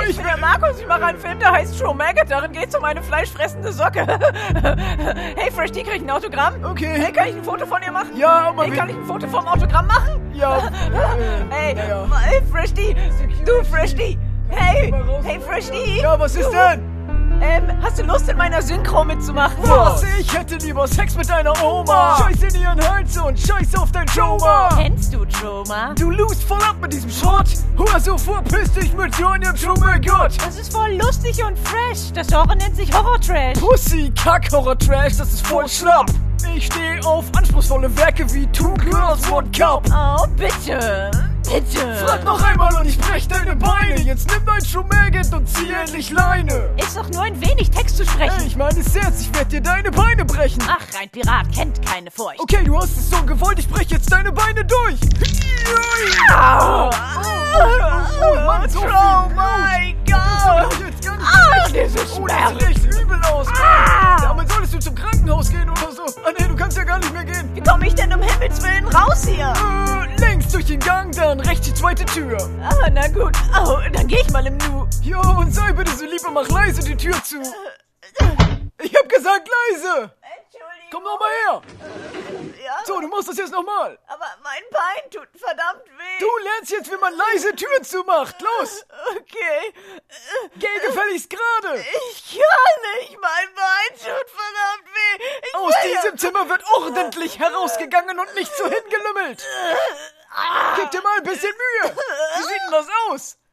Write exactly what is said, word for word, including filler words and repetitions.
Ich bin der Markus, ich mache einen Film, der heißt Show Maggot. Darin geht's um eine fleischfressende Socke. Hey Fresh, die krieg ich ein Autogramm? Okay. Hey, kann ich ein Foto von ihr machen? Ja, aber Hey, wir- kann ich ein Foto vom Autogramm machen? Ja. äh, Hey, naja. hey Freshty, du Freshty. Hey, hey Freshty. Ja, was ist denn? Ähm, hast du Lust in meiner Synchro mitzumachen? Was? Ich hätte lieber Sex mit deiner Oma. Scheiß in ihren Hals und scheiß auf dein Trauma. Kennst du Troma? Du lust voll ab mit diesem Schrott. Hör so verpiss dich mit so einem Show Maggot. Das ist voll lustig und fresh. Das Genre nennt sich Horror-Trash. Pussy, Kack, Horror, Trash, das ist voll schlapp. Ich steh auf anspruchsvolle Werke wie Two Girls, One Cup. Oh, bitte. Bitte. Frag noch einmal und ich brech deine Beine. Jetzt nimm dein Show Maggot und zieh endlich Leine. Ist doch nur ein wenig Text zu sprechen. Ey, ich meine es ernst, ich werd dir deine Beine brechen. Ach, ein Pirat kennt keine Furcht. Okay, du hast es so gewollt, ich brech jetzt deine Beine durch. Au. Oh, Mann, so viel Oh Blut. mein Das hab Gott. ich jetzt gar nicht Ah, gerechnet. dieses Oh, das Schmerz. sieht echt übel aus. Ah. Damit solltest du zum Krankenhaus gehen oder so. Ah nee, du kannst ja gar nicht mehr gehen. Wie komme ich denn um Himmels Willen raus hier? Äh, längs durch den Gang, dann rechts die zweite Tür. Ah, na gut. Oh, dann geh ich mal im Nu. Jo, und sei bitte so lieb und mach leise die Tür zu. Ich hab gesagt leise. Entschuldigung. Komm noch mal her. Ja, So, du machst das jetzt nochmal. aber mein Bein tut verdammt weh. Du lernst jetzt, wie man leise Türen zumacht. Los, Okay. geh gefälligst gerade. Ich kann nicht. Mein Bein tut verdammt weh. Ich Aus will- diesem Zimmer wird ordentlich herausgegangen und nicht so hingelümmelt. Gib dir mal ein bisschen Mühe. Wie sieht denn das aus?